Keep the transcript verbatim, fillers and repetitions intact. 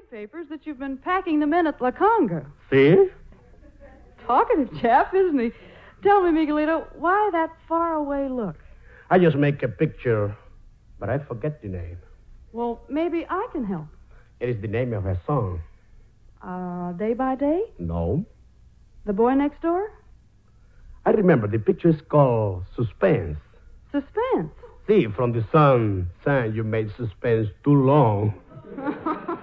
papers that you've been packing them in at La Conga. See? Talkative chap, isn't he? Tell me, Miguelito, why that faraway look? I just make a picture, but I forget the name. Well, maybe I can help. It is the name of a song. Uh, Day by Day? No. The Boy Next Door? I remember the picture is called Suspense. Suspense? See, from the sun, son, you made suspense too long.